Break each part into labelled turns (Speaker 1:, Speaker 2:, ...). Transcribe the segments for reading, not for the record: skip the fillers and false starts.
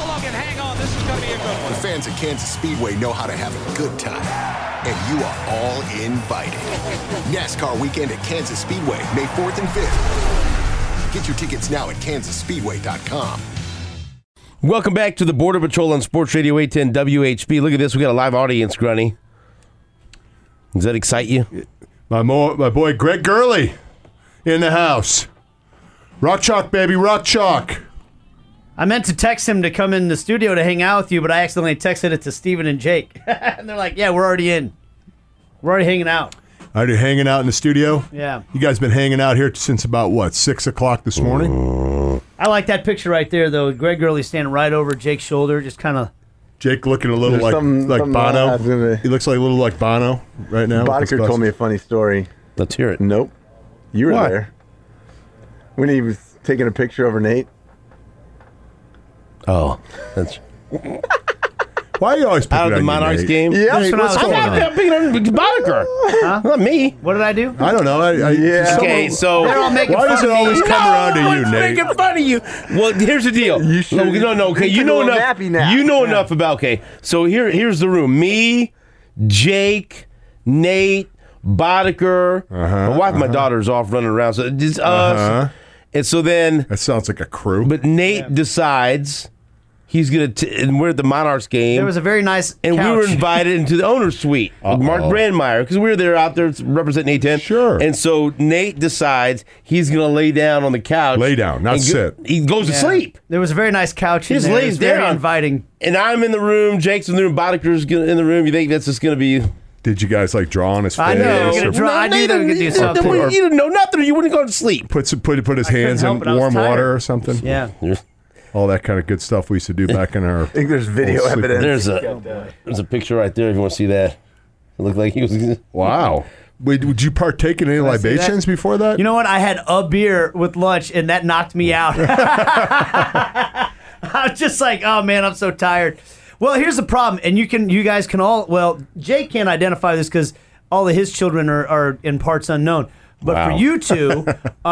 Speaker 1: along and hang on. This is going to be a good one.
Speaker 2: The fans at Kansas Speedway know how to have a good time. And you are all invited. NASCAR weekend at Kansas Speedway, May 4th and 5th. Get your tickets now at kansasspeedway.com.
Speaker 3: Welcome back to the Border Patrol on Sports Radio 810 WHB. Look at this. We got a live audience, Grunny. Does that excite you?
Speaker 4: My boy Greg Gurley in the house. Rock Chalk, baby, Rock Chalk.
Speaker 5: I meant to text him to come in the studio to hang out with you, but I accidentally texted it to Steven and Jake. And they're like, yeah, we're already in. We're already hanging out.
Speaker 4: Are you hanging out in the studio?
Speaker 5: Yeah.
Speaker 4: You guys been hanging out here since about, 6 o'clock this morning?
Speaker 5: I like that picture right there, though. Greg Gurley standing right over Jake's shoulder, just kind of...
Speaker 4: Jake looking a little like Bono. He looks like a little like Bono right now.
Speaker 6: Boddicker told me a funny story.
Speaker 3: Let's hear it.
Speaker 6: Nope. You were
Speaker 3: What?
Speaker 6: there. When he was taking a picture over Nate.
Speaker 3: Oh, that's
Speaker 4: Why are you always picking
Speaker 3: out of the
Speaker 4: on you,
Speaker 3: Monarchs
Speaker 4: Nate?
Speaker 3: game.
Speaker 6: Yeah,
Speaker 5: That's what I was
Speaker 3: I'm
Speaker 5: thinking.
Speaker 3: not picking on Boddicker. Not me.
Speaker 5: What did I do?
Speaker 4: I don't know.
Speaker 6: Yeah.
Speaker 3: Okay, so
Speaker 5: They're all making
Speaker 4: why does
Speaker 5: fun
Speaker 4: it
Speaker 5: of me.
Speaker 4: always come around to you,
Speaker 3: one's
Speaker 4: Nate?
Speaker 3: making fun of you. Well, here's the deal.
Speaker 6: You should-
Speaker 3: No. Okay,
Speaker 6: you
Speaker 3: you
Speaker 6: can
Speaker 3: know
Speaker 6: do a
Speaker 3: enough.
Speaker 6: nappy nap.
Speaker 3: You know enough about. Okay, so here's the room. Me, Jake, Nate, Boddicker. My wife, and my daughter's off running around. So it's us. And so then,
Speaker 4: That sounds like a crew.
Speaker 3: but Nate decides he's gonna. And we're at the Monarchs game.
Speaker 5: There was a very nice
Speaker 3: And
Speaker 5: couch.
Speaker 3: we were invited into the owner's suite with Mark Brandmeier because we were there out there representing A10.
Speaker 4: Sure.
Speaker 3: And so Nate decides he's going to lay down on the couch.
Speaker 4: Lay down, not
Speaker 3: and
Speaker 4: sit.
Speaker 3: He goes to
Speaker 5: Yeah.
Speaker 3: sleep.
Speaker 5: There was a very nice couch
Speaker 3: He
Speaker 5: in
Speaker 3: just
Speaker 5: there. It
Speaker 3: lays
Speaker 5: was very
Speaker 3: down.
Speaker 5: inviting.
Speaker 3: And I'm in the room. Jake's in the room. Boddicker's in the room. You think that's just going to be...
Speaker 4: Did you guys like draw on his face?
Speaker 5: I knew they were gonna
Speaker 4: or
Speaker 5: draw. I knew they were going to do something.
Speaker 3: You didn't know nothing or you wouldn't go to sleep.
Speaker 4: put his hands
Speaker 5: help
Speaker 4: in
Speaker 5: it, I was
Speaker 4: warm
Speaker 5: tired.
Speaker 4: water or something?
Speaker 5: Yeah.
Speaker 4: All that kind of good stuff we used to do back in our...
Speaker 6: I think there's video
Speaker 4: Sleep.
Speaker 6: evidence.
Speaker 3: There's a picture right there if you want to see that. It looked like he was...
Speaker 4: Wow. Would you partake in any
Speaker 5: I see that?
Speaker 4: libations before that?
Speaker 5: You know what? I had a beer with lunch, and that knocked me out. I was just like, oh, man, I'm so tired. Well, here's the problem, and you guys can all... Well, Jake can't identify this because all of his children are in parts unknown. But
Speaker 3: Wow.
Speaker 5: for you two,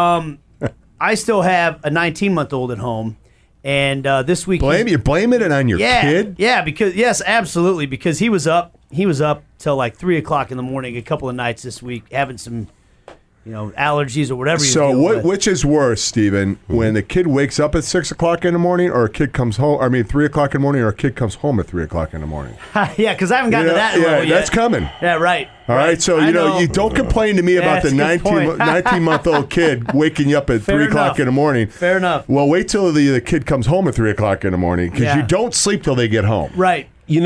Speaker 5: I still have a 19-month-old at home, and this week...
Speaker 4: You're blaming it on your kid?
Speaker 5: Yeah, because yes, absolutely, because he was up till like 3 o'clock in the morning a couple of nights this week, having some, allergies or whatever.
Speaker 4: So which is worse, Steven, when the kid wakes up at 6 o'clock in the morning, or a kid comes home? 3 o'clock in the morning, or a kid comes home at 3 o'clock in the morning.
Speaker 5: Yeah, because I haven't gotten to that level yet.
Speaker 4: that's coming.
Speaker 5: Yeah, right.
Speaker 4: All right, so
Speaker 5: I
Speaker 4: you don't complain to me about the
Speaker 5: That's a good point.
Speaker 4: 19-month-old kid waking you up at
Speaker 5: Fair
Speaker 4: 3 o'clock
Speaker 5: enough.
Speaker 4: in the morning.
Speaker 5: Fair enough.
Speaker 4: Well, wait till the kid comes home at 3 o'clock in the morning, because
Speaker 5: Yeah.
Speaker 4: you don't sleep till they get home.
Speaker 5: Right.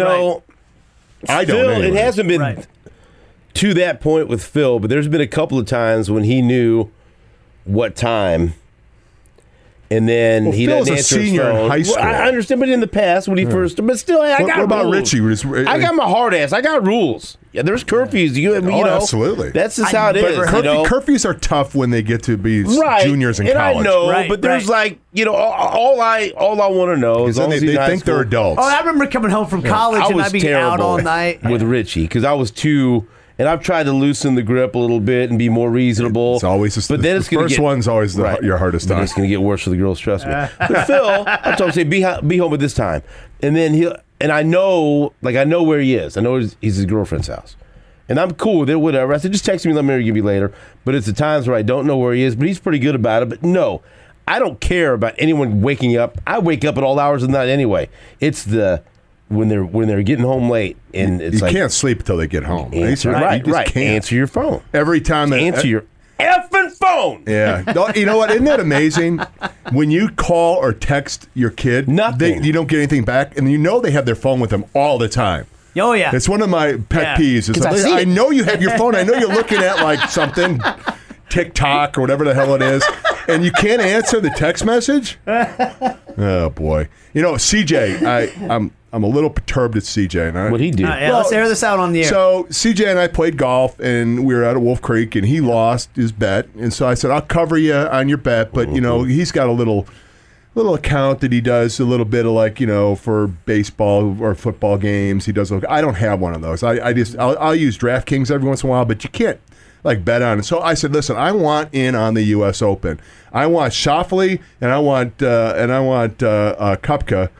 Speaker 4: I don't.
Speaker 3: Phil,
Speaker 4: Anyway.
Speaker 3: it hasn't been
Speaker 5: Right.
Speaker 3: to that point with Phil, but there's been a couple of times when he knew what time, and then he
Speaker 4: Phil's
Speaker 3: doesn't
Speaker 4: a
Speaker 3: answer his
Speaker 4: senior in
Speaker 3: phone.
Speaker 4: high school.
Speaker 3: I understand, but in the past when he first, but still, I got
Speaker 4: What about
Speaker 3: rules.
Speaker 4: Richie?
Speaker 3: I got my hard ass. I got rules. Yeah, there's curfews. You know,
Speaker 4: absolutely.
Speaker 3: That's just how it is.
Speaker 4: But
Speaker 3: you know?
Speaker 4: curfews are tough when they get to be
Speaker 3: Right.
Speaker 4: juniors in
Speaker 3: and
Speaker 4: college.
Speaker 3: I know,
Speaker 5: Right,
Speaker 3: but there's
Speaker 5: right.
Speaker 3: all I want to know is
Speaker 4: Because then they think they're adults.
Speaker 5: Oh, I remember coming home from college
Speaker 3: I
Speaker 5: and
Speaker 3: was
Speaker 5: I'd be
Speaker 3: terrible
Speaker 5: out all night.
Speaker 3: with Richie because I was too. And I've tried to loosen the grip a little bit and be more reasonable.
Speaker 4: It's always
Speaker 3: but then it's
Speaker 4: the
Speaker 3: gonna
Speaker 4: first
Speaker 3: get,
Speaker 4: one's always your hardest
Speaker 3: But
Speaker 4: time.
Speaker 3: it's going to get worse for the girls. Trust me. But Phil, I told him, say be home at this time, and then I know where he is. I know he's at his girlfriend's house, and I'm cool with it. Whatever. I said, just text me. Let me give you later. But it's the times where I don't know where he is. But he's pretty good about it. But no, I don't care about anyone waking up. I wake up at all hours of the night anyway. It's when they're getting home late, and it's
Speaker 4: you
Speaker 3: like
Speaker 4: can't sleep until they get home.
Speaker 3: answer,
Speaker 4: You
Speaker 3: right.
Speaker 4: just can't.
Speaker 3: Answer your phone.
Speaker 4: Every time
Speaker 3: Answer your effing phone.
Speaker 4: Yeah. You know what? Isn't that amazing? When you call or text your kid,
Speaker 3: Nothing.
Speaker 4: you don't get anything back, and they have their phone with them all the time.
Speaker 5: Oh, yeah.
Speaker 4: It's one of my pet peeves. It's
Speaker 3: 'Cause I
Speaker 4: like,
Speaker 3: see
Speaker 4: I
Speaker 3: it.
Speaker 4: know you have your phone. I know you're looking at like something, TikTok or whatever the hell it is, and you can't answer the text message. Oh boy. CJ, I'm a little perturbed at CJ. And
Speaker 3: What'd he do?
Speaker 5: Let's air this out on the air.
Speaker 4: So CJ and I played golf, and we were out at Wolf Creek, and he lost his bet, and so I said, "I'll cover you on your bet," but he's got a little account that he does a little bit of for baseball or football games. He does. I don't have one of those. I'll use DraftKings every once in a while, but you can't bet on it. So I said, "Listen, I want in on the U.S. Open. I want Schauffele and I want Koepka."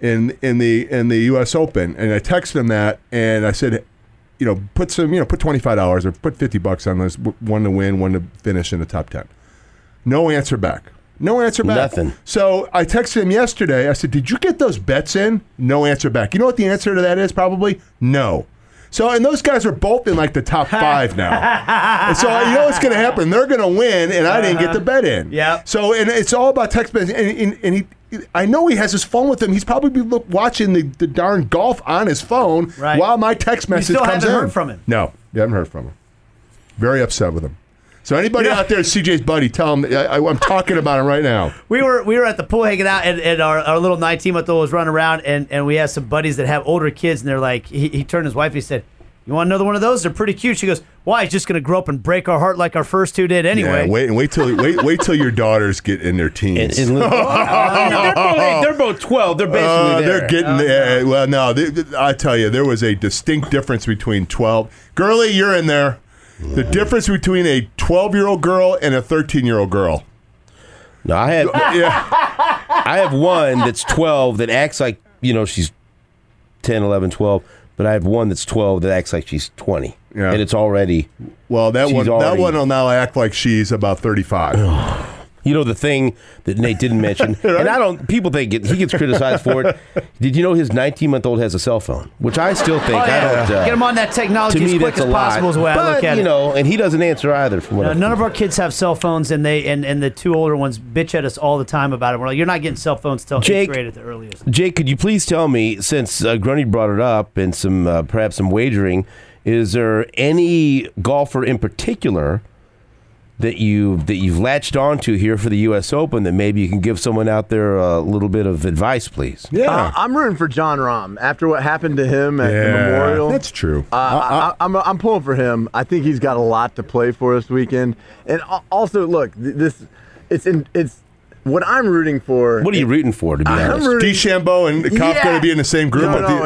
Speaker 4: in the U.S. Open, and I texted him that, and I said, put $25 or put $50 on this, one to win, one to finish in the top 10. No answer back.
Speaker 3: Nothing.
Speaker 4: So I texted him yesterday. I said, did you get those bets in? No answer back. You know what the answer to that is? Probably no. So, and those guys are both in like the top 5 now. And so, you know what's going to happen? They're going to win, and I didn't get the bet in.
Speaker 5: Yeah.
Speaker 4: So, and it's all about text messaging. And I know he has his phone with him. He's probably watching the darn golf on his phone while my text message comes in.
Speaker 5: You still haven't heard from him?
Speaker 4: No, you haven't heard from him. Very upset with him. So anybody out there, CJ's buddy, tell him I'm talking about him right now.
Speaker 5: We were at the pool hanging out, and our little 19-month-old was running around, and we have some buddies that have older kids, and they're like, he turned to his wife and he said, "You want another one of those? They're pretty cute." She goes, "Why? He's just going to grow up and break our heart like our first two did anyway."
Speaker 4: Yeah, wait till your daughters get in their teens.
Speaker 3: They're both 12. They're basically there.
Speaker 4: They're getting there. Well, no, I tell you, there was a distinct difference between 12. Girlie, you're in there. The difference between a 12-year-old girl and a 13-year-old girl.
Speaker 3: No, I have one that's 12 that acts like, she's 10, 11, 12, but I have one that's 12 that acts like she's 20. Yeah. And it's already...
Speaker 4: Well, that one will now act like she's about 35.
Speaker 3: The thing that Nate didn't mention, right? And people think he gets criticized for it. Did you know his 19-month-old has a cell phone? Which I still think I don't.
Speaker 5: Get him on that technology as quick as possible is the way I look at it.
Speaker 3: And he doesn't answer either. From what
Speaker 5: none of our kids have cell phones, and the two older ones bitch at us all the time about it. We're like, you're not getting cell phones till 8th grade at the earliest.
Speaker 3: Jake, could you please tell me, since Grundy brought it up and some perhaps some wagering, is there any golfer in particular that you've latched onto here for the U.S. Open that maybe you can give someone out there a little bit of advice, please?
Speaker 6: Yeah, I'm rooting for Jon Rahm after what happened to him at the Memorial.
Speaker 4: That's true.
Speaker 6: I'm pulling for him. I think he's got a lot to play for this weekend. And also, look, it's what I'm rooting for.
Speaker 3: What are you rooting for, to be honest?
Speaker 4: DeChambeau and Koepka going to be in the same group.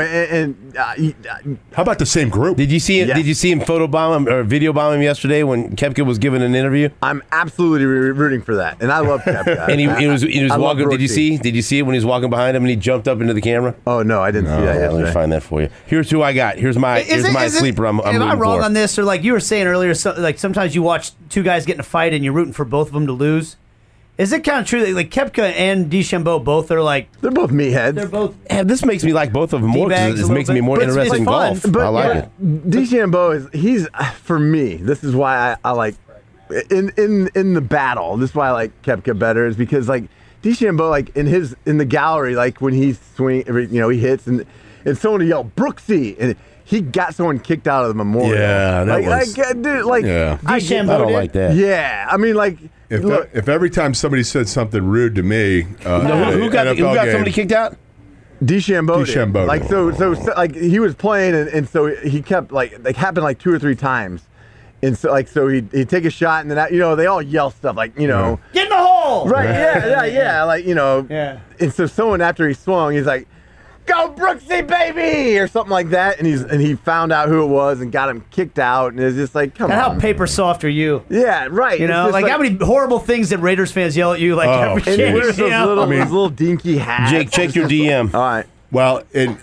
Speaker 4: How about the same group?
Speaker 3: Did you see it? Yes. Did you see him photobomb him or video bomb him yesterday when Koepka was giving an interview?
Speaker 6: I'm absolutely rooting for that, and I love Koepka.
Speaker 3: And he was walking. Did you see it when he was walking behind him and he jumped up into the camera?
Speaker 6: Oh no, I didn't see that yesterday.
Speaker 3: Let me find that for you. Here's who I got. Here's my sleeper. I'm
Speaker 5: am I wrong on this, or like you were saying earlier? Like sometimes you watch two guys get in a fight and you're rooting for both of them to lose. Is it kind of true that like Koepka and DeChambeau both are like
Speaker 6: they're both meatheads?
Speaker 5: They're both.
Speaker 3: This makes me like both of them more because it makes me more interested in golf.
Speaker 6: But
Speaker 3: I like it.
Speaker 6: DeChambeau he's for me. This is why I like in the battle. This is why I like Koepka better is because like DeChambeau like in the gallery like when he he hits and someone will yell Brooksy and he got someone kicked out of the Memorial.
Speaker 4: Yeah, that
Speaker 5: DeChambeau
Speaker 3: I don't like that.
Speaker 6: Yeah, I mean like.
Speaker 4: If every time somebody said something rude to me,
Speaker 3: who got somebody kicked out?
Speaker 6: DeChambeau. Like so like he was playing and so he kept like happened like 2 or 3 times, and so he'd take a shot and then they all yell stuff like get
Speaker 5: in the hole.
Speaker 6: Right? Yeah. Like
Speaker 5: Yeah.
Speaker 6: And so someone after he swung, he's like, "Go Brooksy, baby!" or something like that, and he found out who it was and got him kicked out, and it's just like, come on.
Speaker 5: How paper soft are you?
Speaker 6: Yeah, right.
Speaker 5: Like how many horrible things that Raiders fans yell at you like every
Speaker 6: and
Speaker 5: game.
Speaker 6: those little dinky hats.
Speaker 3: Jake, check your DM.
Speaker 6: All right.
Speaker 4: Well, and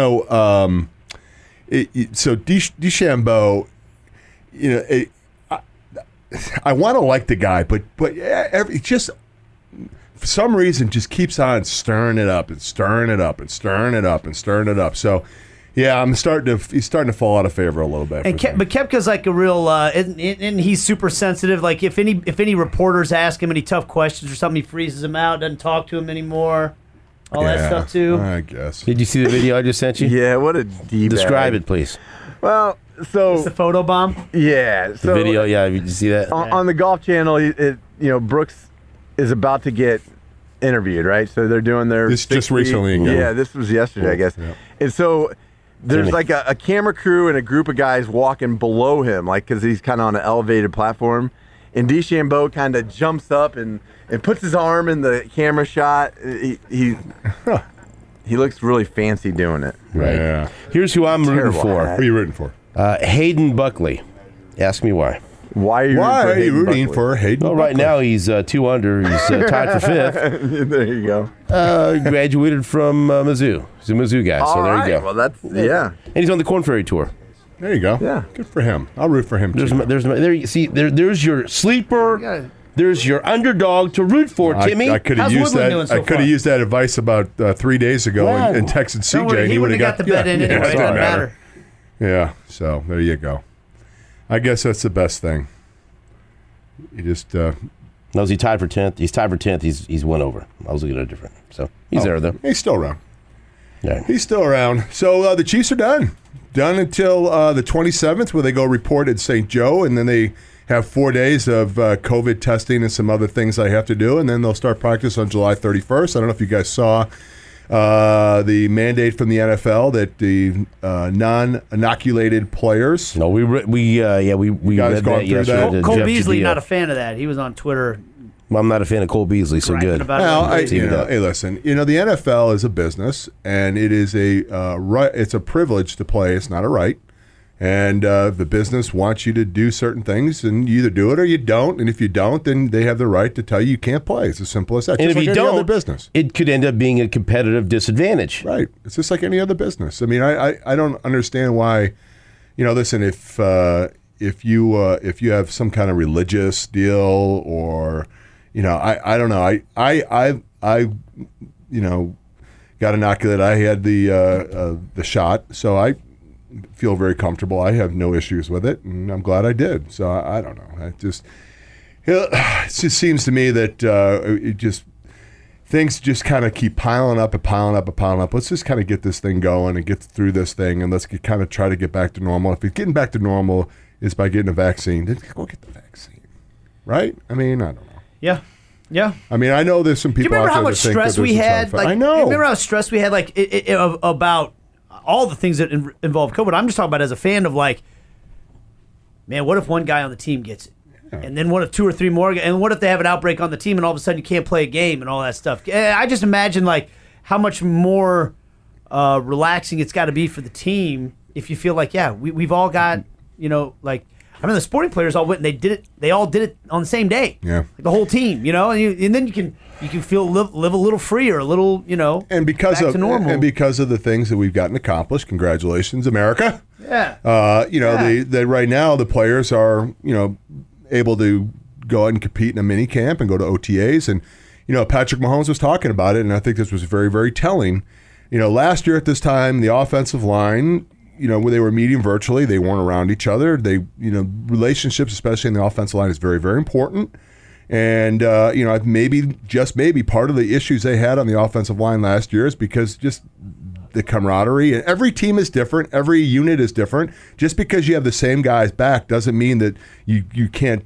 Speaker 4: so DeChambeau, I want to like the guy, but just. For some reason, just keeps on stirring it up and stirring it up and stirring it up and stirring it up. So, yeah, he's starting to fall out of favor a little bit.
Speaker 5: But Koepka's like a real, and he's super sensitive. Like if any reporters ask him any tough questions or something, he freezes them out, doesn't talk to him anymore. All that stuff too.
Speaker 4: I guess.
Speaker 3: Did you see the video I just sent you?
Speaker 6: Yeah, what a D-bag.
Speaker 3: Describe it, please.
Speaker 6: Well, so
Speaker 5: it's the photo bomb.
Speaker 6: Yeah,
Speaker 3: so the video. Yeah, did you see that
Speaker 6: on the Golf Channel? Brooks is about to get interviewed, right? So they're doing their
Speaker 4: just recently.
Speaker 6: Yeah, this was yesterday, I guess. Yeah. And so there's like a camera crew and a group of guys walking below him, like because he's kind of on an elevated platform. And DeChambeau kind of jumps up and puts his arm in the camera shot. He looks really fancy doing it.
Speaker 3: Right. Yeah. Here's who I'm rooting for.
Speaker 4: Who are you rooting for?
Speaker 3: Hayden Buckley. Ask me why.
Speaker 6: Why are you
Speaker 4: rooting for Hayden?
Speaker 3: Well, right
Speaker 4: Buckley?
Speaker 3: now he's 2 under. He's tied for 5th.
Speaker 6: There you go.
Speaker 3: Graduated from Mizzou. He's a Mizzou guy, so
Speaker 6: All
Speaker 3: there
Speaker 6: right.
Speaker 3: you go.
Speaker 6: Well, that's yeah.
Speaker 3: And he's on the Corn Ferry Tour.
Speaker 4: There you go.
Speaker 6: Yeah.
Speaker 4: Good for him. I'll root for him too.
Speaker 3: There's your sleeper. There's your underdog to root for, Timmy.
Speaker 4: I could have
Speaker 5: How's
Speaker 4: used
Speaker 5: Woodland
Speaker 4: that.
Speaker 5: doing so
Speaker 4: I could have
Speaker 5: far?
Speaker 4: used that advice about 3 days ago
Speaker 3: Wow.
Speaker 4: and texted CJ.
Speaker 5: Don't worry,
Speaker 4: and
Speaker 5: he would have got the bet in anyway. It
Speaker 4: doesn't
Speaker 5: doesn't matter.
Speaker 4: Yeah. So there you go. I guess that's the best thing. You just.
Speaker 3: No, is he tied for 10th? He's tied for 10th. He's one over. I was looking at it different. So he's there, though.
Speaker 4: He's still around.
Speaker 3: Yeah.
Speaker 4: He's still around. So the Chiefs are done. Done until the 27th, where they go report at St. Joe, and then they have 4 days of COVID testing and some other things they have to do, and then they'll start practice on July 31st. I don't know if you guys saw the mandate from the NFL that the non-inoculated players.
Speaker 3: No, we
Speaker 4: guys
Speaker 3: read
Speaker 4: gone
Speaker 3: that
Speaker 4: through
Speaker 3: yesterday.
Speaker 4: that?
Speaker 5: Cole
Speaker 3: Jeff
Speaker 5: Beasley,
Speaker 3: Jadea.
Speaker 5: not a fan of that. He was on Twitter
Speaker 3: Well, I'm not a fan of Cole Beasley, so
Speaker 5: bragging
Speaker 3: good.
Speaker 5: about
Speaker 4: Well,
Speaker 5: it.
Speaker 4: hey, listen. The NFL is a business, and it is a right. It's a privilege to play. It's not a right. And the business wants you to do certain things, and you either do it or you don't. And if you don't, then they have the right to tell you can't play. It's as simple as that.
Speaker 3: And
Speaker 4: Just
Speaker 3: if
Speaker 4: like
Speaker 3: you
Speaker 4: any other
Speaker 3: don't,
Speaker 4: business,
Speaker 3: it could end up being a competitive disadvantage.
Speaker 4: right? It's just like any other business. I mean, I don't understand why. Listen, if you have some kind of religious deal, or I don't know. I got inoculated. I had the shot, so I feel very comfortable. I have no issues with it, and I'm glad I did. So I don't know. It just seems to me that things just kind of keep piling up and piling up and piling up. Let's just kind of get this thing going and get through this thing, and let's kind of try to get back to normal. If getting back to normal is by getting a vaccine, then go get the vaccine, right? I mean, I don't know.
Speaker 5: Yeah. I
Speaker 4: mean, I know there's some
Speaker 5: Do you
Speaker 4: people out
Speaker 5: remember
Speaker 4: there
Speaker 5: how much
Speaker 4: that think that
Speaker 5: stress
Speaker 4: there's
Speaker 5: we
Speaker 4: a side
Speaker 5: had?
Speaker 4: effect. I know.
Speaker 5: Remember how stress we had, about all the things that involve COVID? I'm just talking about as a fan of man, what if one guy on the team gets it? Yeah. And then what if 2 or 3 more? And what if they have an outbreak on the team and all of a sudden you can't play a game and all that stuff? I just imagine how much more relaxing it's got to be for the team if you feel we've all got, the sporting players all went and they did it. They all did it on the same day.
Speaker 4: Yeah.
Speaker 5: The whole team, and then you can feel live a little freer, a little,
Speaker 4: And because
Speaker 5: back to normal.
Speaker 4: and because of the things that we've gotten accomplished, congratulations, America.
Speaker 5: Yeah.
Speaker 4: They right now the players are able to go out and compete in a mini camp and go to OTAs, and Patrick Mahomes was talking about it, and I think this was very, very telling. Last year at this time, the offensive line, when they were meeting virtually, they weren't around each other. They, relationships, especially in the offensive line, is very, very important. And, maybe part of the issues they had on the offensive line last year is because just the camaraderie. And every team is different. Every unit is different. Just because you have the same guys back doesn't mean that you can't,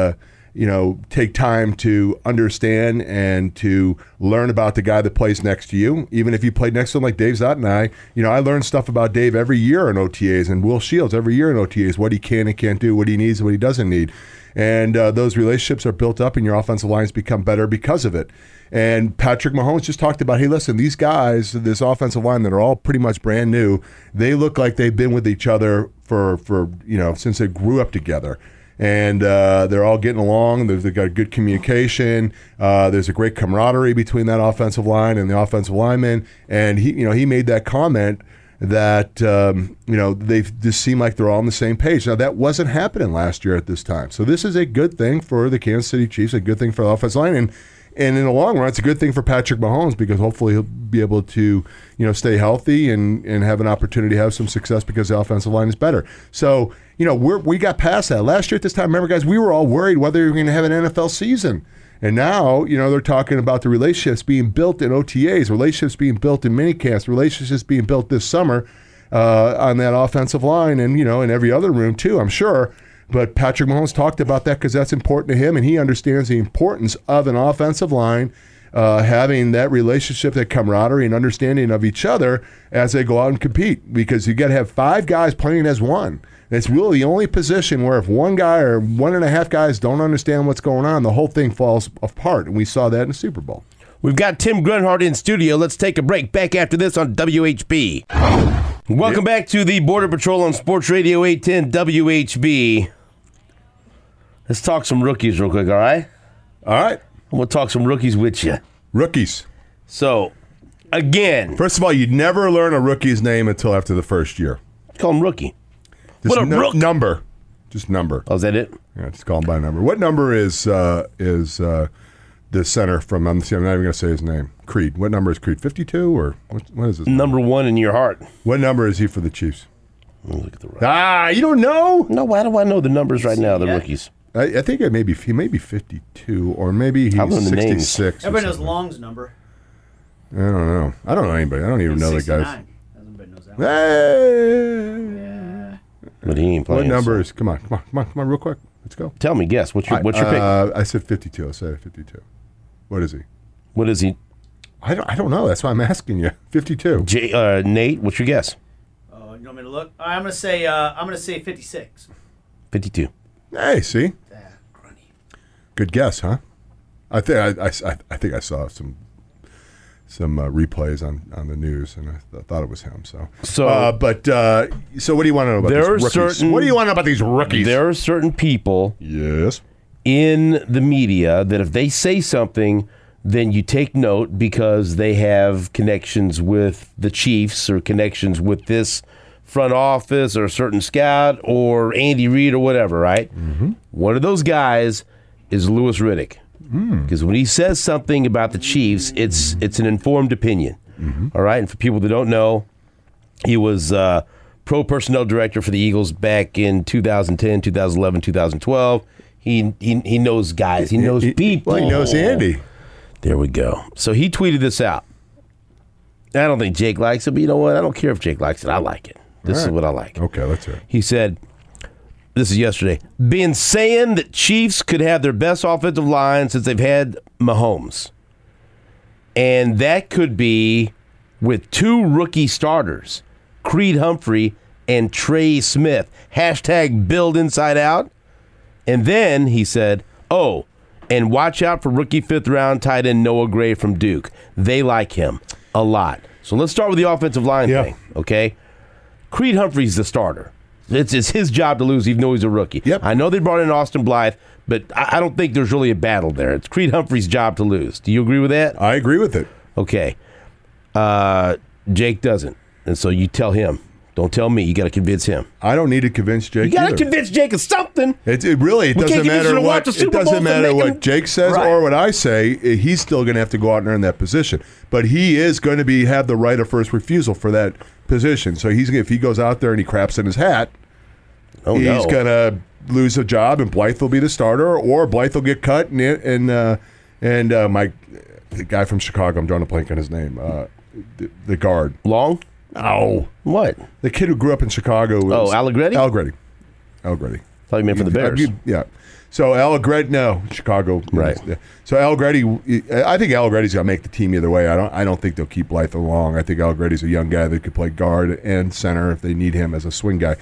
Speaker 4: take time to understand and to learn about the guy that plays next to you. Even if you played next to him like Dave Zott and I learned stuff about Dave every year in OTAs, and Will Shields every year in OTAs, what he can and can't do, what he needs and what he doesn't need. And those relationships are built up, and your offensive lines become better because of it. And Patrick Mahomes just talked about, hey, listen, these guys, this offensive line that are all pretty much brand new, they look like they've been with each other for since they grew up together. And they're all getting along. They've got good communication. There's a great camaraderie between that offensive line and the offensive linemen. And he made that comment that they just seem like they're all on the same page. Now that wasn't happening last year at this time. So this is a good thing for the Kansas City Chiefs, a good thing for the offensive line, and in the long run, it's a good thing for Patrick Mahomes because hopefully he'll be able to stay healthy and have an opportunity to have some success because the offensive line is better. So we got past that last year at this time. Remember, guys, we were all worried whether we were going to have an NFL season. And now, they're talking about the relationships being built in OTAs, relationships being built in minicamps, relationships being built this summer on that offensive line and, in every other room too, I'm sure. But Patrick Mahomes talked about that because that's important to him, and he understands the importance of an offensive line having that relationship, that camaraderie and understanding of each other as they go out and compete, because you got to have 5 guys playing as one. And it's really the only position where if one guy or 1.5 guys don't understand what's going on, the whole thing falls apart, and we saw that in the Super Bowl. We've
Speaker 3: got Tim Grunhard in studio. Let's take a break. Back after this on WHB. Welcome back to the Border Patrol on Sports Radio 810 WHB. Let's talk some rookies real quick, all right?
Speaker 4: All right.
Speaker 3: I'm going to talk some rookies with you.
Speaker 4: Rookies.
Speaker 3: So, again.
Speaker 4: First of all, you'd never learn a rookie's name until after the first year.
Speaker 3: Call him rookie.
Speaker 4: Just
Speaker 3: What a rook.
Speaker 4: number. Just number.
Speaker 3: Oh, is that it?
Speaker 4: Yeah, just call him by number. What number is the center from? I'm not even going to say his name. Creed. What number is Creed? 52 or what is his
Speaker 3: Number 1 in your heart.
Speaker 4: What number is he for the Chiefs?
Speaker 3: Look at the right.
Speaker 4: You don't know?
Speaker 3: No, why do I know the numbers right now, the rookies?
Speaker 4: I think he may be 52 or maybe he's
Speaker 3: I learned the names.
Speaker 4: 66. or
Speaker 5: Everybody knows
Speaker 4: something.
Speaker 5: Long's number.
Speaker 4: I don't know. I don't know anybody. I don't even know the guys.
Speaker 5: 69. Everybody knows that one.
Speaker 4: Hey.
Speaker 3: But he ain't playing.
Speaker 4: What number
Speaker 3: so.
Speaker 4: is? Come on, real quick. Let's go.
Speaker 3: Tell me, guess. What's your pick?
Speaker 4: I said 52. I said 52. What is he?
Speaker 3: What is he?
Speaker 4: I don't know. That's why I'm asking you. 52.
Speaker 3: Nate, what's your guess?
Speaker 5: Oh, you want me to look? I'm gonna say 56.
Speaker 3: 52.
Speaker 4: Hey, see, good guess, huh? I think I saw some replays on the news, and I thought it was him. So so what do you want to know about these rookies? What do you want to know about these rookies?
Speaker 3: There are certain people
Speaker 4: Yes.
Speaker 3: in the media that if they say something, then you take note because they have connections with the Chiefs or connections with this front office or a certain scout or Andy Reid or whatever, right? Mm-hmm. One of those guys is Louis Riddick. Because when he says something about the Chiefs, it's an informed opinion. Mm-hmm. All right? And for people that don't know, he was pro personnel director for the Eagles back in 2010, 2011, 2012. He knows guys. He knows people.
Speaker 4: Well, he knows Andy.
Speaker 3: There we go. So he tweeted this out. I don't think Jake likes it, but you know what? I don't care if Jake likes it. I like it. This is what I like.
Speaker 4: Okay, let's hear it.
Speaker 3: He said, this is yesterday, been saying that Chiefs could have their best offensive line since they've had Mahomes. And that could be with 2 rookie starters, Creed Humphrey and Trey Smith. Hashtag build inside out. And then he said, and watch out for rookie 5th round tight end Noah Gray from Duke. They like him a lot. So let's start with the offensive line thing, okay? Creed Humphrey's the starter. It's his job to lose even though he's a rookie.
Speaker 4: Yep.
Speaker 3: I know they brought in Austin Blythe, but I don't think there's really a battle there. It's Creed Humphrey's job to lose. Do you agree with that?
Speaker 4: I agree with it.
Speaker 3: Okay. Jake doesn't. And so you tell him. Don't tell me. You got to convince him.
Speaker 4: I don't need to convince Jake.
Speaker 3: You got to
Speaker 4: either.
Speaker 3: convince Jake of something.
Speaker 4: It
Speaker 3: We
Speaker 4: doesn't
Speaker 3: can't
Speaker 4: matter
Speaker 3: get you to watch
Speaker 4: what
Speaker 3: the Super Bowl to make him-
Speaker 4: Jake says
Speaker 3: Right.
Speaker 4: or what I say. He's still going to have to go out and earn that position. But he is going to have the right of first refusal for that position. So if he goes out there and he craps in his hat, he's going to lose a job, and Blythe will be the starter, or Blythe will get cut, and the guy from Chicago, I'm drawing a blank on his name, the guard.
Speaker 3: Long?
Speaker 4: Oh,
Speaker 3: What?
Speaker 4: the kid who grew up in Chicago.
Speaker 3: Allegretti?
Speaker 4: Allegretti.
Speaker 3: Thought you meant for the Bears.
Speaker 4: Yeah. So Allegretti, no, Chicago.
Speaker 3: Right.
Speaker 4: Yeah. So Allegretti, I think Allegretti's going to make the team either way. I don't think they'll keep Blythe along. I think Allegretti's a young guy that could play guard and center if they need him as a swing guy.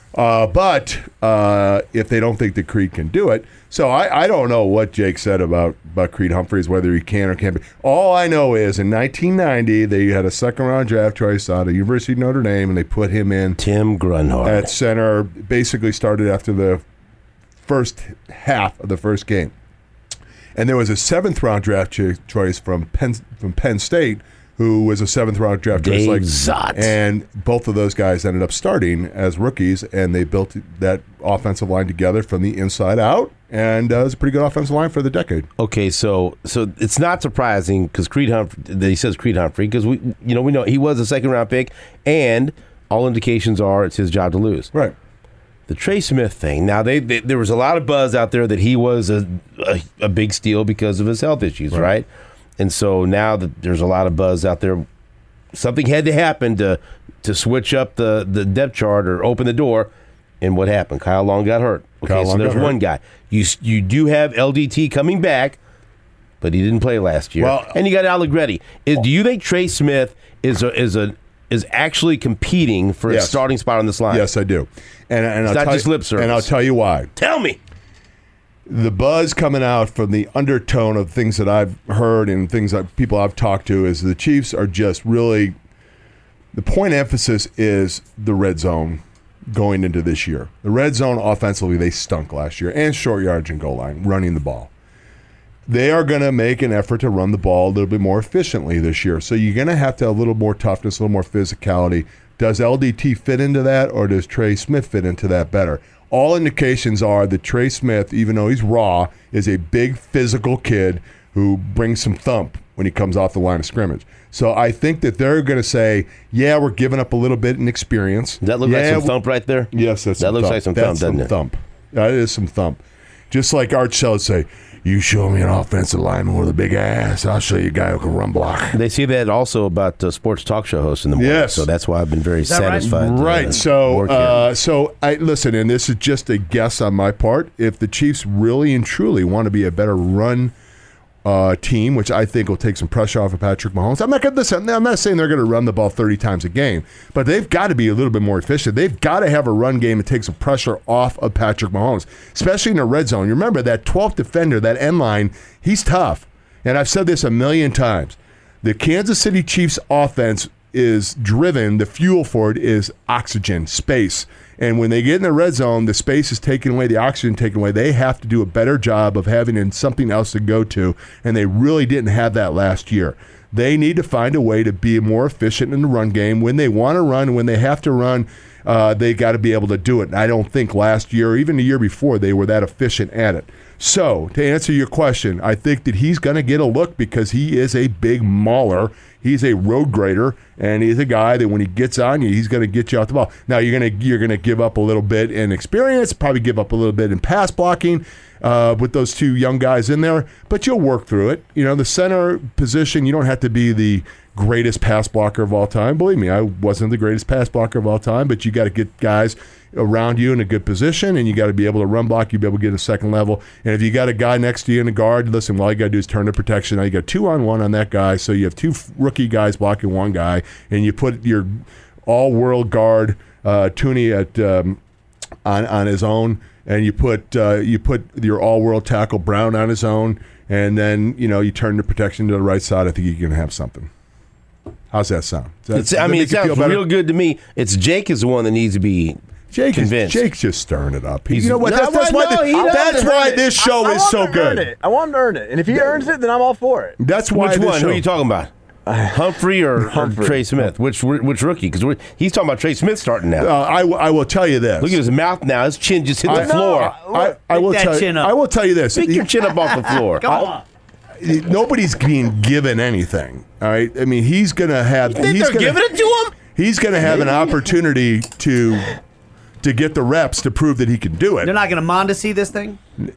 Speaker 4: But if they don't think that Creed can do it, so I don't know what Jake said about Creed Humphreys, whether he can or can't be. All I know is in 1990 they had a second-round draft choice out of University of Notre Dame, and they put him in
Speaker 3: Tim Grunhard.
Speaker 4: at center. Basically started after the first half of the first game, and there was a 7th-round draft choice from Penn State, who was a 7th-round draft choice.
Speaker 3: Dave Zott.
Speaker 4: And both of those guys ended up starting as rookies, and they built that offensive line together from the inside out, and it was a pretty good offensive line for the decade.
Speaker 3: Okay, so it's not surprising because Creed Humphrey, that he says Creed Humphrey, because we know he was a 2nd-round pick, and all indications are it's his job to lose.
Speaker 4: Right.
Speaker 3: The Trey Smith thing. Now, there was a lot of buzz out there that he was a big steal because of his health issues, right? And so now that there's a lot of buzz out there, something had to happen to switch up the depth chart or open the door. And what happened? Kyle Long got hurt. Okay, so there's one guy. You do have LDT coming back, but he didn't play last year.
Speaker 4: Well,
Speaker 3: and you got Allegretti. Do you think Trey Smith is actually competing for a starting spot on this line?
Speaker 4: Yes, I do. And
Speaker 3: it's not just lip service.
Speaker 4: And I'll tell you why.
Speaker 3: Tell me.
Speaker 4: The buzz coming out from the undertone of things that I've heard and things that people I've talked to is the Chiefs are just really, the point emphasis is the red zone going into this year. The red zone offensively, they stunk last year, and short yardage and goal line, running the ball. They are going to make an effort to run the ball a little bit more efficiently this year. So you're going to have a little more toughness, a little more physicality. Does LDT fit into that, or does Trey Smith fit into that better? All indications are that Trey Smith, even though he's raw, is a big physical kid who brings some thump when he comes off the line of scrimmage. So I think that they're going to say, yeah, we're giving up a little bit in experience.
Speaker 3: Does that look like some thump right there?
Speaker 4: Yes, that
Speaker 3: looks like some thump, doesn't it?
Speaker 4: Thump. That is some thump. Just like Art Shell would say, you show me an offensive lineman with a big ass, I'll show you a guy who can run block.
Speaker 3: They see that also about sports talk show hosts in the morning.
Speaker 4: Yes.
Speaker 3: So that's why I've been very satisfied.
Speaker 4: Right. So I listen, and this is just a guess on my part. If the Chiefs really and truly want to be a better run team, which I think will take some pressure off of Patrick Mahomes. I'm not saying they're going to run the ball 30 times a game, but they've got to be a little bit more efficient. They've got to have a run game that takes some pressure off of Patrick Mahomes, especially in the red zone. You remember that 12th defender, that end line, he's tough. And I've said this a million times. The Kansas City Chiefs offense is driven, the fuel for it is oxygen, space. And when they get in the red zone, the space is taken away, the oxygen taken away. They have to do a better job of having something else to go to, and they really didn't have that last year. They need to find a way to be more efficient in the run game. When they want to run, when they have to run, they got to be able to do it. And I don't think last year or even the year before they were that efficient at it. So, to answer your question, I think that he's going to get a look because he is a big mauler. He's a road grader, and he's a guy that when he gets on you, he's going to get you out the ball. Now, you're going to give up a little bit in experience, probably give up a little bit in pass blocking with those two young guys in there, but you'll work through it. You know, the center position, you don't have to be the greatest pass blocker of all time. Believe me, I wasn't the greatest pass blocker of all time, but you got to get guys around you in a good position, and you got to be able to run block. You be able to get a second level. And if you got a guy next to you in the guard, listen, all you got to do is turn the protection. Now you got 2-on-1 on that guy, so you have two rookie guys blocking one guy, and you put your all-world guard Tooney at on his own, and you put your all-world tackle Brown on his own, and then you turn the protection to the right side. I think you're going to have something. How's that sound?
Speaker 3: It sounds real good to me. It's Jake is the one that needs to be convinced.
Speaker 4: Jake's just stirring it up.
Speaker 3: That's
Speaker 4: why this show is so good.
Speaker 6: I want him to earn it. And if he earns it, then I'm all for it.
Speaker 4: That's why.
Speaker 3: Which one? Who are you talking about? Humphrey or Trey Smith? Which rookie? Because he's talking about Trey Smith starting now.
Speaker 4: I will tell you this.
Speaker 3: Look at his mouth now. His chin just hit the floor.
Speaker 4: I will tell you this.
Speaker 3: Pick your chin up off the floor.
Speaker 5: Come on.
Speaker 4: Nobody's being given anything. All right. I mean, he's going to have.
Speaker 3: They're giving it to him.
Speaker 4: He's going to have an opportunity to get the reps to prove that he can do it.
Speaker 5: They're not going to Mondesi this thing?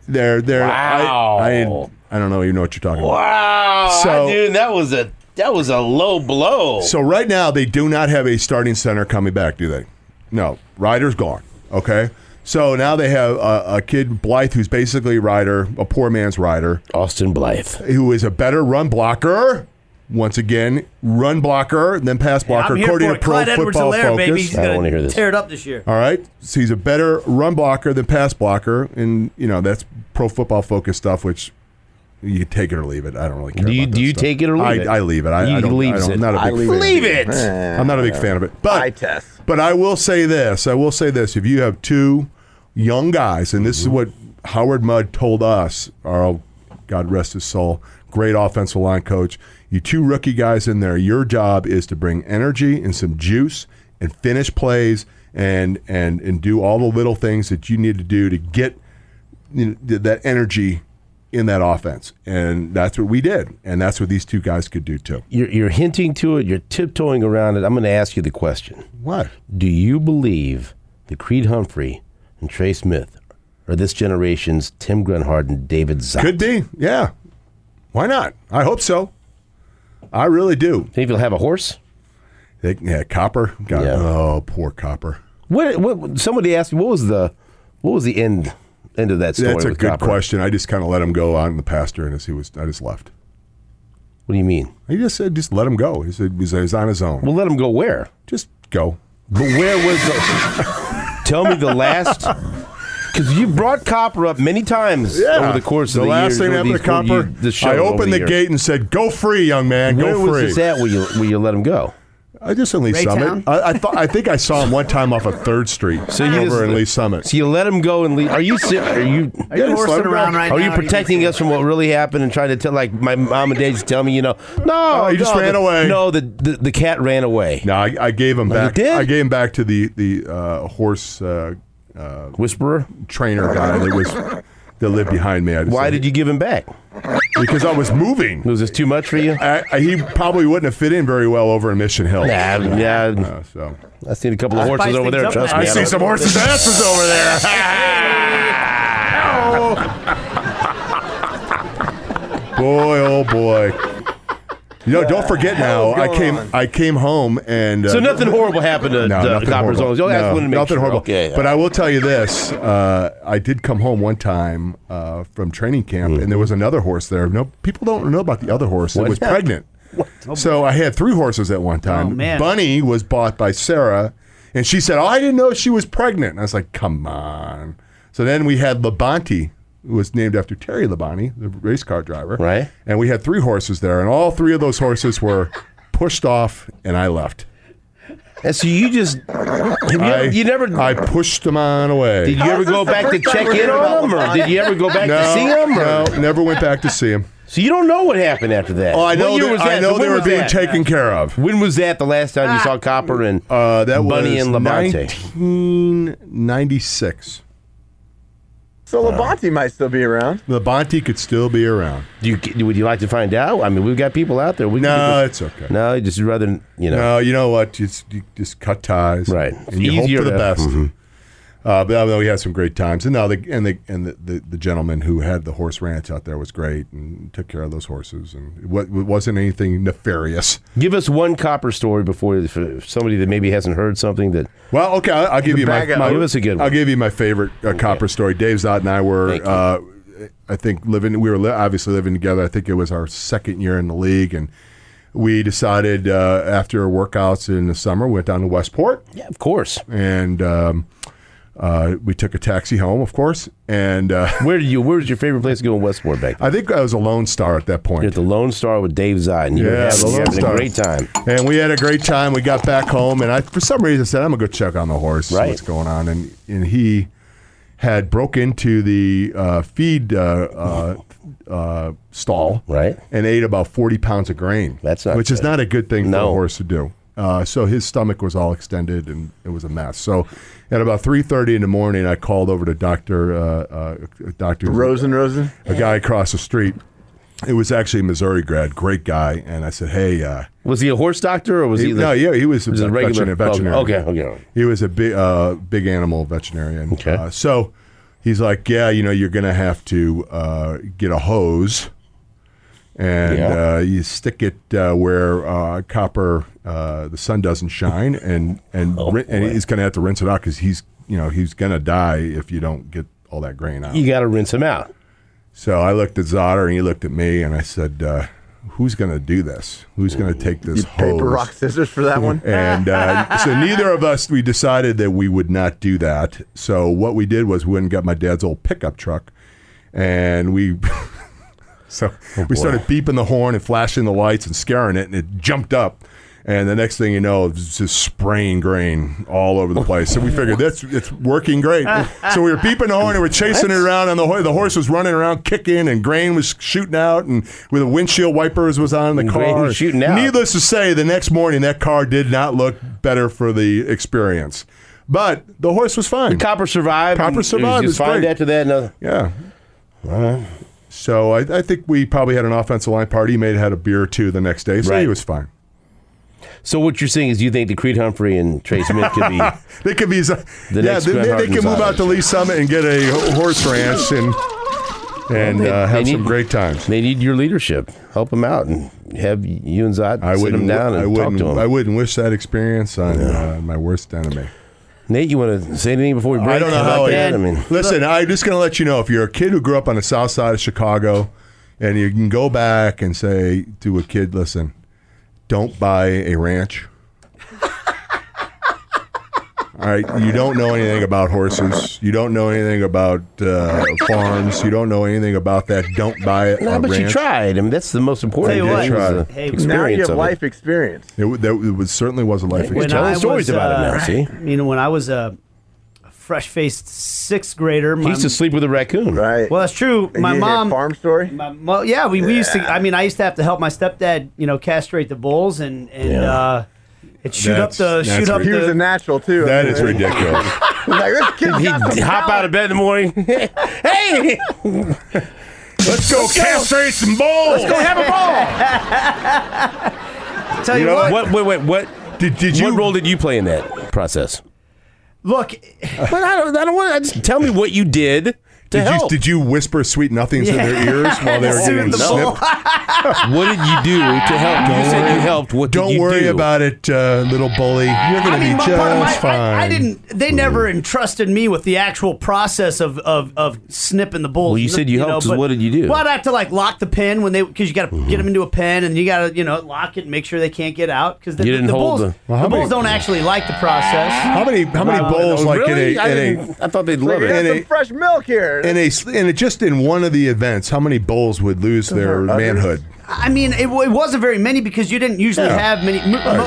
Speaker 3: Wow.
Speaker 4: I don't know. You know what you're talking about.
Speaker 3: Wow.
Speaker 4: So,
Speaker 3: dude, that was a low blow.
Speaker 4: So right now they do not have a starting center coming back, do they? No. Ryder's gone. Okay. So now they have a kid, Blythe, who's basically Ryder, a poor man's Ryder.
Speaker 3: Austin Blythe.
Speaker 4: Who is a better run blocker. Once again, run blocker, then pass blocker, according to Pro Football Focus.
Speaker 5: Baby. He's
Speaker 3: I don't want to hear this.
Speaker 5: Tear it up this year.
Speaker 4: All right. So he's a better run blocker than pass blocker. And, that's Pro Football Focus stuff, which you can take it or leave it. I don't really care.
Speaker 3: Do you take it or leave it?
Speaker 4: I leave it. I'm not a big fan.
Speaker 3: Leave it.
Speaker 4: I'm not a big fan of it.
Speaker 6: Eye test.
Speaker 4: But I will say this. If you have two young guys, and this is what Howard Mudd told us, God rest his soul, great offensive line coach, you two rookie guys in there, your job is to bring energy and some juice and finish plays and do all the little things that you need to do to get that energy in that offense. And that's what we did. And that's what these two guys could do too.
Speaker 3: You're hinting to it. You're tiptoeing around it. I'm going to ask you the question.
Speaker 4: What?
Speaker 3: Do you believe that Creed Humphrey and Trey Smith are this generation's Tim Grunhard and David Zott?
Speaker 4: Could be, yeah. Why not? I hope so. I really do.
Speaker 3: Think he'll have a horse?
Speaker 4: Copper. God,
Speaker 3: yeah.
Speaker 4: Oh, poor Copper.
Speaker 3: What? Somebody asked me what was the end of that story?
Speaker 4: That's a
Speaker 3: with
Speaker 4: good
Speaker 3: Copper?
Speaker 4: question. I just kind of let him go on the pasture, and I just left.
Speaker 3: What do you mean?
Speaker 4: He just said, just let him go. He said he's on his own.
Speaker 3: Well, let him go where?
Speaker 4: Just go.
Speaker 3: But where was the? Tell me the last. Because you brought Copper up many times over the course of the
Speaker 4: last
Speaker 3: year.
Speaker 4: thing happened to Copper, I opened the gate and said, "Go free, young man. Go free."
Speaker 3: Where was this at where you let him go?
Speaker 4: Just in Lee
Speaker 5: Raytown?
Speaker 4: Summit. I think I saw him one time off of 3rd Street over in Lee Summit.
Speaker 3: So you let him go and leave. Are you
Speaker 5: Are you
Speaker 4: just
Speaker 5: horsing
Speaker 4: let him go.
Speaker 5: around right now?
Speaker 3: Are you protecting us from what really happened and trying to tell, like my mom and dad just tell me, no,
Speaker 4: he just ran away.
Speaker 3: No, the cat ran away.
Speaker 4: No, I gave him back.
Speaker 3: did?
Speaker 4: I gave him back to the horse
Speaker 3: Whisperer.
Speaker 4: trainer guy that lived behind me.
Speaker 3: Why did you give him back?
Speaker 4: Because I was moving.
Speaker 3: Was this too much for you?
Speaker 4: He probably wouldn't have fit in very well over in Mission Hill.
Speaker 3: Yeah.
Speaker 4: So
Speaker 3: I've seen a couple of horses
Speaker 5: spice
Speaker 3: over there.
Speaker 5: things up,
Speaker 3: Trust
Speaker 5: man.
Speaker 3: me.
Speaker 4: I see some horses' asses over there. Boy, oh boy. Don't forget now. I came home and
Speaker 3: So nothing horrible happened to
Speaker 4: nothing
Speaker 3: Copper
Speaker 4: horrible.
Speaker 3: Zones. Oh, that's
Speaker 4: No, nothing horrible.
Speaker 3: Okay, yeah.
Speaker 4: But I will tell you this: I did come home one time from training camp, and there was another horse there. No, people don't know about the other horse that
Speaker 3: What
Speaker 4: was
Speaker 3: happened?
Speaker 4: pregnant. So I had 3 horses at one time.
Speaker 5: Oh, man.
Speaker 4: Bunny was bought by Sarah, and she said, "Oh, I didn't know she was pregnant." And I was like, "Come on!" So then we had Labonte, who was named after Terry Labonte, the race car driver.
Speaker 3: Right.
Speaker 4: And we had 3 horses there, and all 3 of those horses were pushed off, and I left.
Speaker 3: And so you just you never.
Speaker 4: I pushed them on away.
Speaker 3: Did you ever go back to check in on them, or did you ever go back to see them?
Speaker 4: No, never went back to see them.
Speaker 3: So you don't know what happened after that.
Speaker 4: Oh, I know.
Speaker 3: What year was that?
Speaker 4: I know
Speaker 3: So when
Speaker 4: they were
Speaker 3: was
Speaker 4: being
Speaker 3: that?
Speaker 4: taken care of.
Speaker 3: When was that? The last time you saw Copper and
Speaker 4: That
Speaker 3: Bunny
Speaker 4: was
Speaker 3: and Labonte?
Speaker 4: 1996.
Speaker 6: So Labonte might still be around.
Speaker 4: Labonte could still be around.
Speaker 3: Would you like to find out? I mean, we've got people out there. We can
Speaker 4: No,
Speaker 3: get
Speaker 4: it's okay.
Speaker 3: no, you just rather
Speaker 4: No, you know what? You just cut ties,
Speaker 3: Right.
Speaker 4: And you hope
Speaker 3: Easier
Speaker 4: for the
Speaker 3: to-
Speaker 4: best.
Speaker 3: Mhm.
Speaker 4: But we had some great times, and the gentleman who had the horse ranch out there was great and took care of those horses, and it wasn't anything nefarious.
Speaker 3: Give us one Copper story before for somebody that maybe hasn't heard something that.
Speaker 4: Well, okay, I'll give you my
Speaker 3: Give us a good one.
Speaker 4: I'll give you my favorite Copper story. Dave Zott and I were,
Speaker 3: Thank you.
Speaker 4: I think, obviously living together. I think it was our 2nd year in the league, and we decided after workouts in the summer, went down to Westport,
Speaker 3: Yeah, of course.
Speaker 4: and we took a taxi home, of course, and
Speaker 3: Where was your favorite place to go in Westport back then?
Speaker 4: I think I was a Lone Star at that point.
Speaker 3: You're at the Lone Star with Dave Zott, and you were
Speaker 4: Yeah, the Lone
Speaker 3: having
Speaker 4: Star.
Speaker 3: a great time.
Speaker 4: And we had a great time. We got back home, and for some reason, said, I'm going to go check on the horse, see
Speaker 3: Right.
Speaker 4: what's going on. And he had broke into the feed stall
Speaker 3: Right.
Speaker 4: and ate about 40 pounds of grain.
Speaker 3: That's not
Speaker 4: which is
Speaker 3: good.
Speaker 4: not a good thing for
Speaker 3: No.
Speaker 4: a horse to do. So his stomach was all extended, and it was a mess. So at about 3:30 in the morning, I called over to Dr.
Speaker 6: Rosen.
Speaker 4: a guy across the street. It was actually a Missouri grad, great guy. And I said, hey,
Speaker 3: Was he a horse doctor or was he?
Speaker 4: he was a
Speaker 3: was it
Speaker 4: veterinarian.
Speaker 3: Okay.
Speaker 4: He was a big animal veterinarian.
Speaker 3: Okay.
Speaker 4: So he's like, yeah, you're going to have to get a hose and you stick it where Copper, the sun doesn't shine, and he's going to have to rinse it out because he's going to die if you don't get all that grain out.
Speaker 3: You got to rinse him out.
Speaker 4: So I looked at Zotter and he looked at me and I said, who's going to do this? Who's going to take this hose?
Speaker 6: Paper, rock, scissors for that one.
Speaker 4: And so neither of us, we decided that we would not do that. So what we did was we went and got my dad's old pickup truck, and we we started beeping the horn and flashing the lights and scaring it, and it jumped up. And the next thing you know, it was just spraying grain all over the place. So we figured it's working great. So we were beeping the horn and we're chasing it around, and the horse was running around kicking, and grain was shooting out, and with the windshield wipers was on the
Speaker 3: Grain
Speaker 4: car.
Speaker 3: was shooting out.
Speaker 4: Needless to say, the next morning that car did not look better for the experience. But the horse was fine.
Speaker 3: Copper survived.
Speaker 4: Copper survived.
Speaker 3: He was
Speaker 4: It's
Speaker 3: fine
Speaker 4: great.
Speaker 3: after that. No.
Speaker 4: Yeah. So I think we probably had an offensive line party. He may have had a beer or two the next day, so
Speaker 3: Right.
Speaker 4: he was fine.
Speaker 3: So what you're saying is you think that Creed Humphrey and Trey Smith could be
Speaker 4: They could be,
Speaker 3: next
Speaker 4: they
Speaker 3: Grant
Speaker 4: can move
Speaker 3: Harden's
Speaker 4: out to Lee Summit and get a horse ranch and have some great times.
Speaker 3: They need your leadership. Help them out and have you and Zott sit them down and talk to them.
Speaker 4: I wouldn't wish that experience on my worst enemy.
Speaker 3: Nate, you want to say anything before we break?
Speaker 4: I don't know how
Speaker 3: that? I mean,
Speaker 4: listen, I'm just going to let you know, if you're a kid who grew up on the south side of Chicago, and you can go back and say to a kid, listen, don't buy a ranch. All right, you don't know anything about horses. You don't know anything about farms. You don't know anything about that. Don't buy it.
Speaker 3: No, but
Speaker 4: ranch.
Speaker 3: you tried. I mean, that's the most important
Speaker 5: Tell you
Speaker 3: thing.
Speaker 5: what,
Speaker 3: was the
Speaker 5: hey,
Speaker 6: Now you
Speaker 3: experience
Speaker 6: have
Speaker 3: of
Speaker 6: life
Speaker 3: it.
Speaker 6: experience.
Speaker 4: It certainly was a life
Speaker 3: We're
Speaker 4: experience.
Speaker 3: telling stories about it now, see?
Speaker 5: You know, when I was a fresh-faced 6th grader,
Speaker 3: He used to sleep with a raccoon.
Speaker 6: Right.
Speaker 5: well, that's true.
Speaker 6: And
Speaker 5: My
Speaker 6: you hear
Speaker 5: mom.
Speaker 6: farm story.
Speaker 5: Well, yeah, we used to. I mean, I used to have to help my stepdad, castrate the bulls and shoot up
Speaker 4: That's
Speaker 5: the.
Speaker 6: He was a natural too.
Speaker 4: That is ridiculous.
Speaker 6: Like, this kid's
Speaker 3: He'd
Speaker 6: got some
Speaker 3: hop out of bed in the morning. Hey!
Speaker 4: Let's go castrate some bulls.
Speaker 3: Go have a ball!
Speaker 5: Tell you
Speaker 4: know
Speaker 5: what.
Speaker 3: What
Speaker 4: Did you?
Speaker 3: what role did you play in that process?
Speaker 5: Look,
Speaker 3: But I don't want to. Tell me what you did to help.
Speaker 4: Did you whisper sweet nothings in their ears while they were
Speaker 5: Soothe
Speaker 4: getting
Speaker 5: the bull.
Speaker 4: snipped?
Speaker 3: What did you do to help? You said you helped. What did
Speaker 4: Don't
Speaker 3: you
Speaker 4: worry
Speaker 3: do?
Speaker 4: about it, little bully. You're going to be
Speaker 5: part
Speaker 4: just
Speaker 5: of
Speaker 4: fine.
Speaker 5: I didn't. They never entrusted me with the actual process of snipping the bulls.
Speaker 3: Well, you said you helped, so what did you do?
Speaker 5: Well, I'd have to lock the pen because you got to get them into a pen and you got to lock it and make sure they can't get out because the,
Speaker 3: You didn't
Speaker 5: the
Speaker 3: hold
Speaker 5: bulls
Speaker 3: the-
Speaker 4: how
Speaker 5: the bulls
Speaker 4: many-
Speaker 5: don't actually like the process.
Speaker 4: How many bulls
Speaker 3: Oh,
Speaker 4: like
Speaker 3: really?
Speaker 4: in
Speaker 3: I thought they'd love
Speaker 6: We
Speaker 3: it.
Speaker 6: got
Speaker 4: In
Speaker 6: some
Speaker 4: a-
Speaker 6: fresh milk here.
Speaker 4: just in one of the events, how many bulls would lose their manhood?
Speaker 5: I mean, it wasn't very many because you didn't usually
Speaker 4: Yeah.
Speaker 5: have many.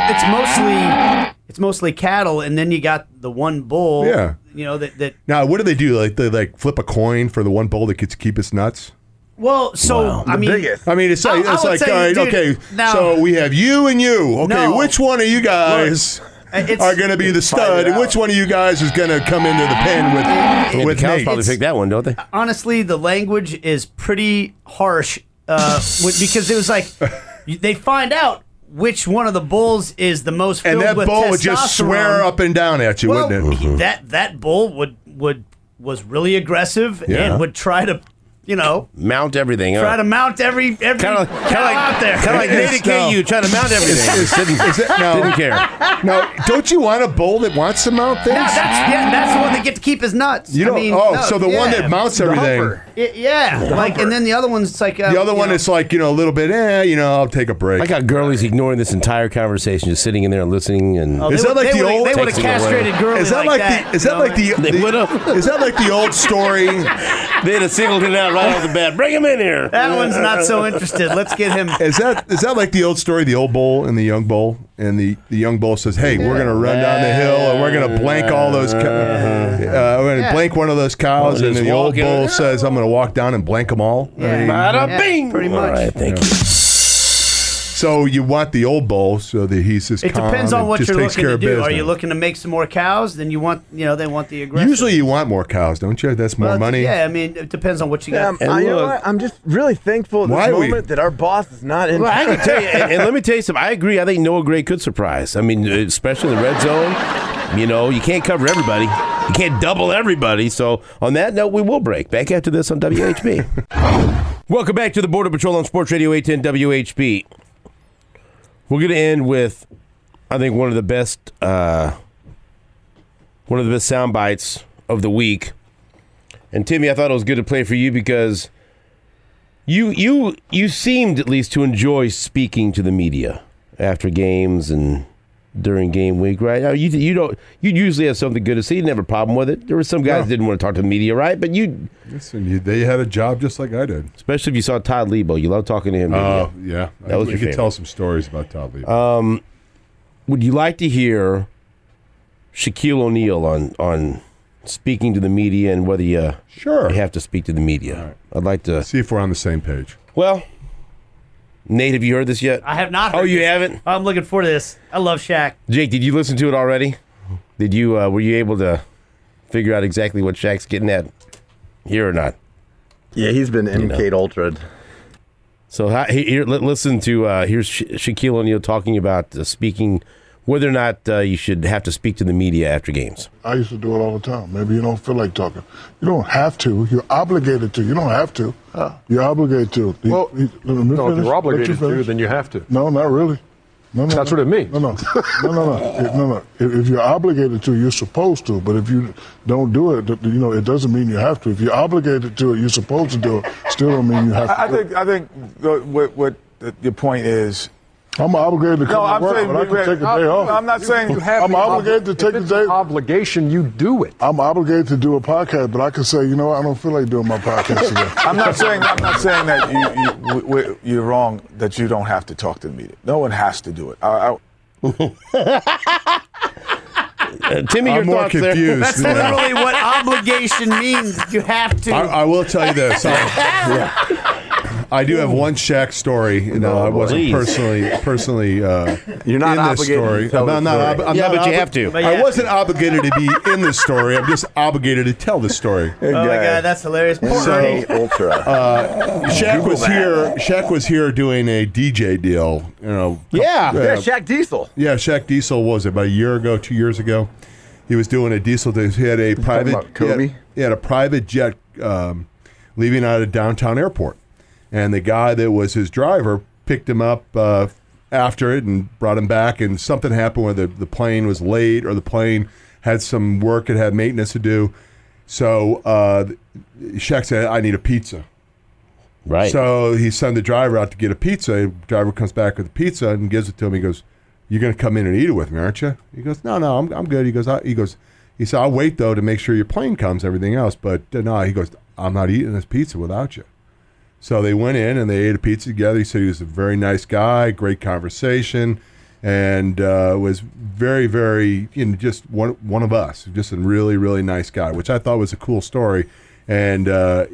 Speaker 5: It's mostly cattle, and then you got the one bull.
Speaker 4: Yeah.
Speaker 5: That.
Speaker 4: Now, what do they do? Like they flip a coin for the one bull that gets to keep its nuts?
Speaker 5: Well, so I mean,
Speaker 6: biggest.
Speaker 4: I mean, it's like,
Speaker 5: I would
Speaker 4: all right,
Speaker 5: say, dude,
Speaker 4: okay.
Speaker 5: now-
Speaker 4: So we have you and you. Okay,
Speaker 5: No.
Speaker 4: which one of you guys
Speaker 5: it's-
Speaker 4: are going to be the stud, and which one of you guys is going to come into the pen
Speaker 3: Yeah,
Speaker 4: with
Speaker 3: the cows
Speaker 4: Nate?
Speaker 3: probably pick that one, don't they?
Speaker 5: honestly, the language is pretty harsh because it was like they find out which one of the bulls is the most filled
Speaker 4: And that
Speaker 5: with
Speaker 4: bull would just swear
Speaker 5: testosterone.
Speaker 4: up and down at you,
Speaker 5: Well,
Speaker 4: wouldn't it?
Speaker 5: that bull was really aggressive
Speaker 4: Yeah.
Speaker 5: and would try to
Speaker 3: Mount everything.
Speaker 5: try to mount every
Speaker 3: kind of
Speaker 5: cow out there.
Speaker 3: like Nate KU trying to mount everything. Didn't care.
Speaker 4: Now, don't you want a bull that wants to mount things?
Speaker 5: That's the one that get to keep his nuts.
Speaker 4: You don't. So the one that mounts everything.
Speaker 6: humper.
Speaker 5: And then the other one's it's like
Speaker 4: The other one is like a little bit. I'll take a break.
Speaker 3: I got girlies ignoring this entire conversation, just sitting in there and listening. And
Speaker 4: Is that like the old?
Speaker 5: They would have
Speaker 3: Takes it away.
Speaker 5: castrated girls.
Speaker 4: Is that like the? Is that like the?
Speaker 3: They would've.
Speaker 4: Is that like the old story?
Speaker 3: they'd have singled it out right off the bat. Bring him in here.
Speaker 5: That one's not so interested. Let's get him.
Speaker 4: Is that like the old story? The old bull and the young bull, and the young bull says, "Hey, we're gonna run down the hill and we're gonna blank all those. We're gonna blank one of those cows."
Speaker 3: Oh,
Speaker 4: And
Speaker 3: just
Speaker 4: the old
Speaker 3: walking.
Speaker 4: bull says, "I'm gonna walk down and blank them all."
Speaker 3: Bada bing.
Speaker 5: pretty much.
Speaker 3: All right, thank you.
Speaker 4: So you want the old bull so that he's just
Speaker 5: It
Speaker 4: calm
Speaker 5: depends on
Speaker 4: and
Speaker 5: what
Speaker 4: just
Speaker 5: you're
Speaker 4: takes
Speaker 5: looking
Speaker 4: care
Speaker 5: to
Speaker 4: of
Speaker 5: do. Are
Speaker 4: business.
Speaker 5: you looking to make some more cows? Then you want, they want the aggressive.
Speaker 4: Usually you want more cows, don't you? That's more
Speaker 5: Well,
Speaker 4: money.
Speaker 5: Yeah, I mean, it depends on what you got.
Speaker 3: And
Speaker 6: You know
Speaker 3: look-
Speaker 6: what? I'm just really thankful at
Speaker 4: Why
Speaker 6: this
Speaker 4: we-
Speaker 6: moment that our boss is not in.
Speaker 3: Well, I can tell you, and let me tell you something. I agree. I think Noah Gray could surprise. I mean, especially in the red zone. You can't cover everybody. You can't double everybody. So on that note, we will break. Back after this on WHB. Welcome back to the Border Patrol on Sports Radio 810 WHB. We're going to end with, I think, one of the best sound bites of the week. And Timmy, I thought it was good to play for you because you seemed at least to enjoy speaking to the media after games and during game week, right? Now, you usually have something good to say. You didn't have a problem with it. There were some guys that didn't want to talk to the media, right? But
Speaker 4: Listen, they had a job just like I did.
Speaker 3: especially if you saw Todd Lebo, you love talking to him.
Speaker 4: Oh,
Speaker 3: didn't you?
Speaker 4: yeah.
Speaker 3: That was
Speaker 4: we
Speaker 3: your
Speaker 4: could
Speaker 3: favorite.
Speaker 4: tell some stories about Todd Lebo.
Speaker 3: Would you like to hear Shaquille O'Neal on speaking to the media and whether you
Speaker 4: Sure.
Speaker 3: have to speak to the media? I'd like to.
Speaker 4: See if we're on the same page.
Speaker 3: Well, Nate, have you heard this yet?
Speaker 5: I have not heard
Speaker 3: Oh, you
Speaker 5: this.
Speaker 3: haven't?
Speaker 5: I'm looking forward to this. I love Shaq.
Speaker 3: Jake, did you listen to it already? Did you? Were you able to figure out exactly what Shaq's getting at here or not?
Speaker 6: Yeah, he's been MK Ultra'd.
Speaker 3: So listen to here's Shaquille O'Neal talking about speaking, whether or not you should have to speak to the media after games.
Speaker 7: I used to do it all the time. Maybe you don't feel like talking. You don't have to. You're obligated to. You don't have to. You're obligated to.
Speaker 8: Well,
Speaker 7: Let me
Speaker 8: no, if
Speaker 7: finish.
Speaker 8: you're obligated
Speaker 7: Let you
Speaker 8: to,
Speaker 7: finish.
Speaker 8: then you have to.
Speaker 7: No, not really. No,
Speaker 8: That's what it means.
Speaker 7: No. If you're obligated to, you're supposed to. But if you don't do it, it doesn't mean you have to. If you're obligated to it, you're supposed to do it. Still don't mean you have to.
Speaker 9: I think what the point is,
Speaker 7: I'm obligated to come to work, but I can take a day off.
Speaker 8: I'm not saying you have.
Speaker 7: I'm obligated to take a day.
Speaker 8: Obligation, you do it.
Speaker 7: I'm obligated to do a podcast, but I can say, you know what, I don't feel like doing my podcast today.
Speaker 8: I'm not saying that you're wrong that you don't have to talk to the media. No one has to do it.
Speaker 3: Timmy, your
Speaker 4: I'm more
Speaker 3: thoughts
Speaker 4: confused.
Speaker 3: there?
Speaker 5: That's literally what obligation means. You have to.
Speaker 4: I will tell you this. I do have one Shaq story. I wasn't personally.
Speaker 6: You're not
Speaker 4: in this
Speaker 6: obligated
Speaker 4: story.
Speaker 6: to tell the story.
Speaker 3: But you have to.
Speaker 4: I wasn't obligated to be in the story. I'm just obligated to tell the story.
Speaker 5: Oh my God, that's hilarious. Poor Ernie.
Speaker 6: Ultra.
Speaker 4: Shaq was here doing a DJ deal.
Speaker 6: Yeah, Shaq Diesel.
Speaker 4: Yeah, Shaq Diesel was about a year ago, 2 years ago. He was doing a diesel. He had a private.
Speaker 6: About Kobe?
Speaker 4: He had a private jet leaving out of downtown airport, and the guy that was his driver picked him up after it and brought him back. And something happened where the plane was late, or the plane had some work it had maintenance to do. So Shaq said, "I need a pizza."
Speaker 3: Right.
Speaker 4: So he sent the driver out to get a pizza. The driver comes back with the pizza and gives it to him. He goes, "You're going to come in and eat it with me, aren't you?" He goes, "No, I'm good." He said, "I'll wait though to make sure your plane comes, everything else." But no, he goes, "I'm not eating this pizza without you." So they went in and they ate a pizza together. He said he was a very nice guy, great conversation, and was very, very, just one of us, just a really, really nice guy, which I thought was a cool story. And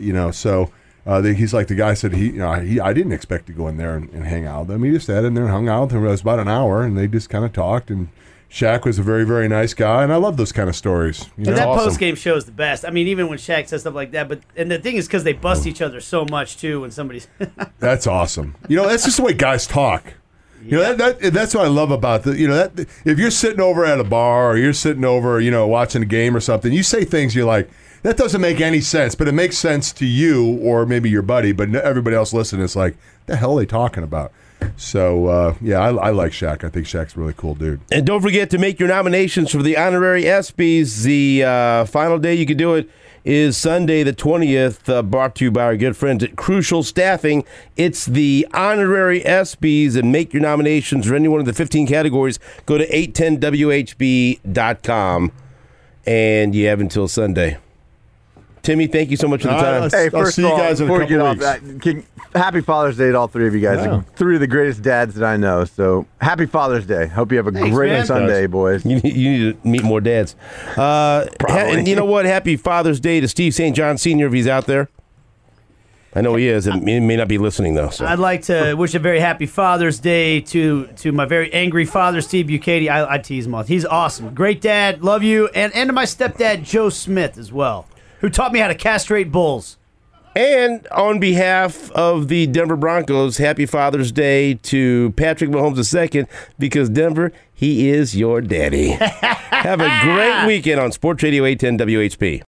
Speaker 4: he's like, the guy said I didn't expect to go in there and hang out with him. He just sat in there and hung out with him. It was about an hour, and they just kind of talked. And Shaq was a very, very nice guy, and I love those kind of stories.
Speaker 5: And that post-game show is the best. I mean, even when Shaq says stuff like that. And the thing is, because they bust each other so much, too, when somebody's...
Speaker 4: That's awesome. That's just the way guys talk. That's what I love about that if you're sitting over at a bar or you're sitting over, watching a game or something, you say things you're like, that doesn't make any sense, but it makes sense to you or maybe your buddy, but everybody else listening is like, the hell are they talking about? So, I like Shaq. I think Shaq's a really cool dude.
Speaker 3: And don't forget to make your nominations for the honorary ESPYs. The final day you can do it is Sunday the 20th, brought to you by our good friends at Crucial Staffing. It's the honorary ESPYs, and make your nominations for any one of the 15 categories. Go to 810WHB.com, and you have until Sunday. Timmy, thank you so much for the time.
Speaker 6: Hey, first
Speaker 4: see
Speaker 6: of
Speaker 4: you
Speaker 6: all,
Speaker 4: guys in a
Speaker 6: before we
Speaker 4: couple
Speaker 6: get
Speaker 4: weeks.
Speaker 6: off, happy Father's Day to all three of you guys.
Speaker 4: Yeah.
Speaker 6: Three of the greatest dads that I know. So happy Father's Day. Hope you have a great
Speaker 5: man.
Speaker 6: Sunday, boys.
Speaker 3: You need to meet more dads. And you know what? Happy Father's Day to Steve St. John Sr. if he's out there. I know he is. He may not be listening, though. So.
Speaker 5: I'd like to wish a very happy Father's Day to my very angry father, Steve Bucati. I tease him all. He's awesome. Great dad. Love you. And to my stepdad, Joe Smith, as well, who taught me how to castrate bulls.
Speaker 3: And on behalf of the Denver Broncos, happy Father's Day to Patrick Mahomes II, because Denver, he is your daddy. Have a great weekend on Sports Radio 810 WHP.